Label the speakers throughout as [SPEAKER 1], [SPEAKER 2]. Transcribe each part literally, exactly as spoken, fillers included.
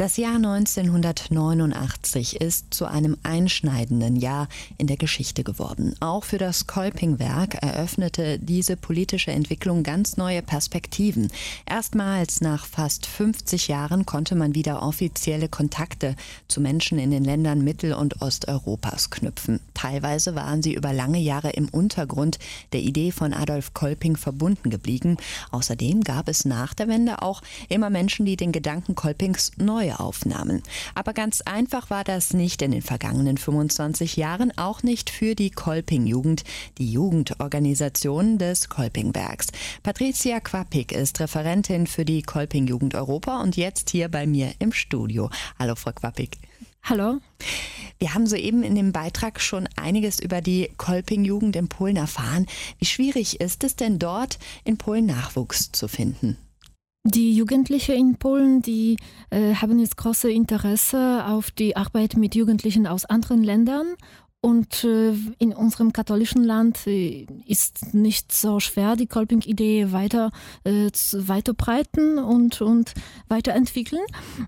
[SPEAKER 1] Das Jahr neunzehnhundertneunundachtzig ist zu einem einschneidenden Jahr in der Geschichte geworden. Auch für das Kolpingwerk eröffnete diese politische Entwicklung ganz neue Perspektiven. Erstmals nach fast fünfzig Jahren konnte man wieder offizielle Kontakte zu Menschen in den Ländern Mittel- und Osteuropas knüpfen. Teilweise waren sie über lange Jahre im Untergrund der Idee von Adolf Kolping verbunden geblieben. Außerdem gab es nach der Wende auch immer Menschen, die den Gedanken Kolpings neu aufnahmen. Aber ganz einfach war das nicht in den vergangenen fünfundzwanzig Jahren, auch nicht für die Kolping-Jugend, die Jugendorganisation des Kolpingwerks. Patricia Quapik ist Referentin für die Kolping-Jugend Europa und jetzt hier bei mir im Studio. Hallo, Frau Quapik.
[SPEAKER 2] Hallo.
[SPEAKER 1] Wir haben soeben in dem Beitrag schon einiges über die Kolping-Jugend in Polen erfahren. Wie schwierig ist es denn dort, in Polen Nachwuchs zu finden?
[SPEAKER 2] Die Jugendlichen in Polen, die äh, haben jetzt große Interesse auf die Arbeit mit Jugendlichen aus anderen Ländern. Und äh, in unserem katholischen Land äh, ist nicht so schwer, die Kolping-Idee weiter äh, zu, weiterbreiten und, und weiterentwickeln.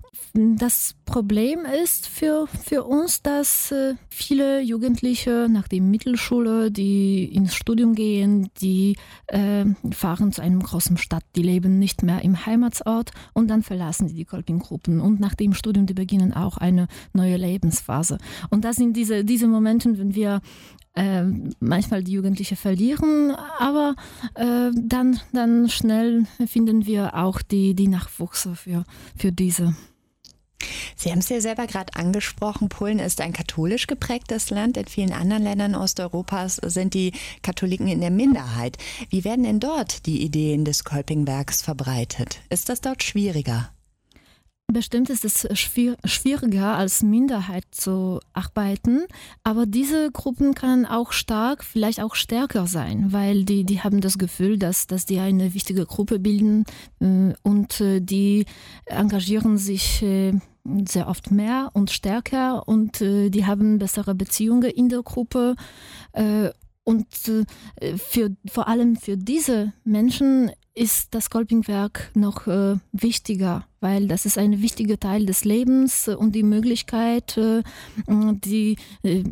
[SPEAKER 2] Das Problem ist für, für uns, dass äh, viele Jugendliche nach der Mittelschule, die ins Studium gehen, die äh, fahren zu einem großen Stadt, die leben nicht mehr im Heimatsort und dann verlassen sie die Kolping-Gruppen. Und nach dem Studium, die beginnen auch eine neue Lebensphase. Und das sind diese, diese Momente, wenn wir äh, manchmal die Jugendlichen verlieren, aber äh, dann, dann schnell finden wir auch die, die Nachwuchse für, für diese.
[SPEAKER 1] Sie haben es ja selber gerade angesprochen, Polen ist ein katholisch geprägtes Land. In vielen anderen Ländern Osteuropas sind die Katholiken in der Minderheit. Wie werden denn dort die Ideen des Kolpingwerks verbreitet? Ist das dort schwieriger?
[SPEAKER 2] Bestimmt ist es schwieriger, als Minderheit zu arbeiten, aber diese Gruppen können auch stark, vielleicht auch stärker sein, weil die, die haben das Gefühl, dass, dass die eine wichtige Gruppe bilden äh, und äh, die engagieren sich äh, sehr oft mehr und stärker und äh, die haben bessere Beziehungen in der Gruppe. Äh, und äh, für, vor allem für diese Menschen ist das Kolpingwerk noch äh, wichtiger, weil das ist ein wichtiger Teil des Lebens und die Möglichkeit, äh, die, äh,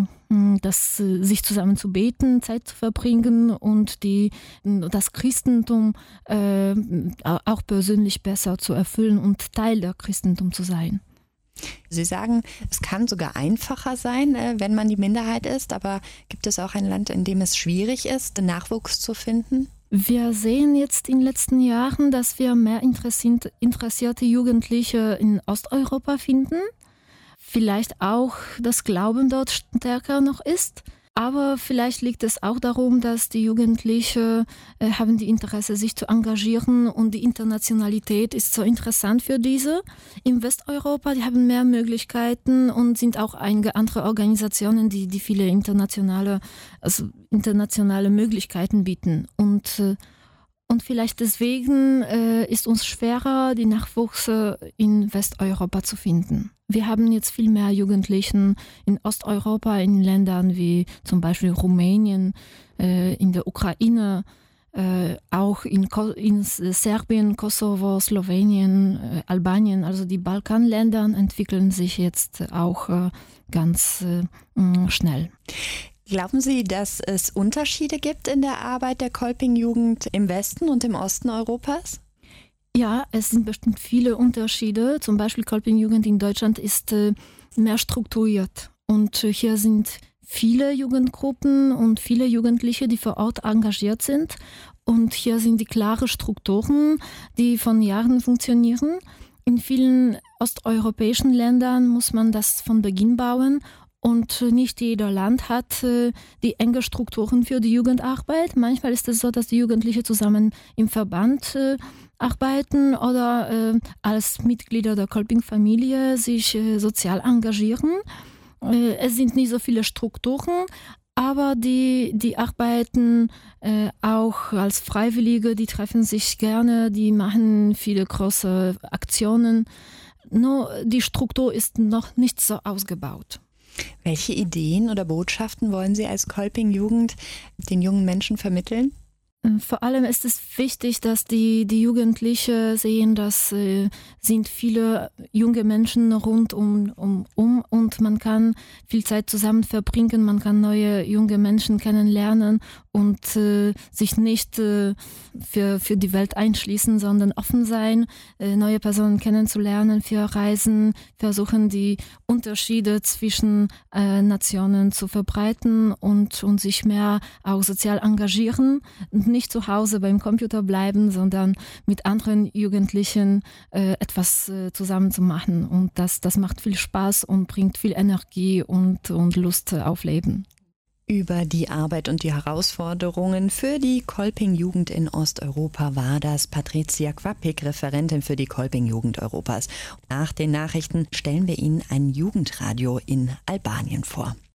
[SPEAKER 2] das, äh, sich zusammen zu beten, Zeit zu verbringen und die, das Christentum äh, auch persönlich besser zu erfüllen und Teil der Christentum zu sein.
[SPEAKER 1] Sie sagen, es kann sogar einfacher sein, wenn man die Minderheit ist, aber gibt es auch ein Land, in dem es schwierig ist, Nachwuchs zu finden?
[SPEAKER 2] Wir sehen jetzt in den letzten Jahren, dass wir mehr interessierte Jugendliche in Osteuropa finden. Vielleicht auch das Glauben dort stärker noch ist. Aber vielleicht liegt es auch darum, dass die Jugendlichen äh, haben die Interesse, sich zu engagieren und die Internationalität ist so interessant für diese. In Westeuropa, die haben mehr Möglichkeiten und sind auch einige andere Organisationen, die, die viele internationale, also internationale Möglichkeiten bieten. Und äh, Und vielleicht deswegen äh, ist uns schwerer, die Nachwuchse in Westeuropa zu finden. Wir haben jetzt viel mehr Jugendlichen in Osteuropa, in Ländern wie zum Beispiel Rumänien, äh, in der Ukraine, äh, auch in, Ko- in Serbien, Kosovo, Slowenien, äh, Albanien. Also die Balkanländer entwickeln sich jetzt auch äh, ganz äh, schnell.
[SPEAKER 1] Glauben Sie, dass es Unterschiede gibt in der Arbeit der Kolping-Jugend im Westen und im Osten Europas?
[SPEAKER 2] Ja, es sind bestimmt viele Unterschiede. Zum Beispiel Kolping-Jugend in Deutschland ist äh, mehr strukturiert. Und äh, hier sind viele Jugendgruppen und viele Jugendliche, die vor Ort engagiert sind. Und hier sind die klaren Strukturen, die von Jahren funktionieren. In vielen osteuropäischen Ländern muss man das von Beginn bauen. Und nicht jeder Land hat äh, die enge Strukturen für die Jugendarbeit. Manchmal ist es so, dass die Jugendlichen zusammen im Verband äh, arbeiten oder äh, als Mitglieder der Kolping-Familie sich äh, sozial engagieren. Äh, es sind nicht so viele Strukturen, aber die, die arbeiten äh, auch als Freiwillige, die treffen sich gerne, die machen viele große Aktionen. Nur die Struktur ist noch nicht so ausgebaut.
[SPEAKER 1] Welche Ideen oder Botschaften wollen Sie als Kolping-Jugend den jungen Menschen vermitteln?
[SPEAKER 2] Vor allem ist es wichtig, dass die, die Jugendlichen sehen, dass äh, sind viele junge Menschen rund um, um, um und man kann viel Zeit zusammen verbringen, man kann neue junge Menschen kennenlernen und äh, sich nicht äh, für, für die Welt einschließen, sondern offen sein, äh, neue Personen kennenzulernen, für Reisen, versuchen die Unterschiede zwischen äh, Nationen zu verbreiten und, und sich mehr auch sozial engagieren. Nicht zu Hause beim Computer bleiben, sondern mit anderen Jugendlichen äh, etwas äh, zusammen zu machen. Und das, das macht viel Spaß und bringt viel Energie und, und Lust auf Leben.
[SPEAKER 1] Über die Arbeit und die Herausforderungen für die Kolping-Jugend in Osteuropa war das Patricia Quapik, Referentin für die Kolping-Jugend Europas. Nach den Nachrichten stellen wir Ihnen ein Jugendradio in Albanien vor.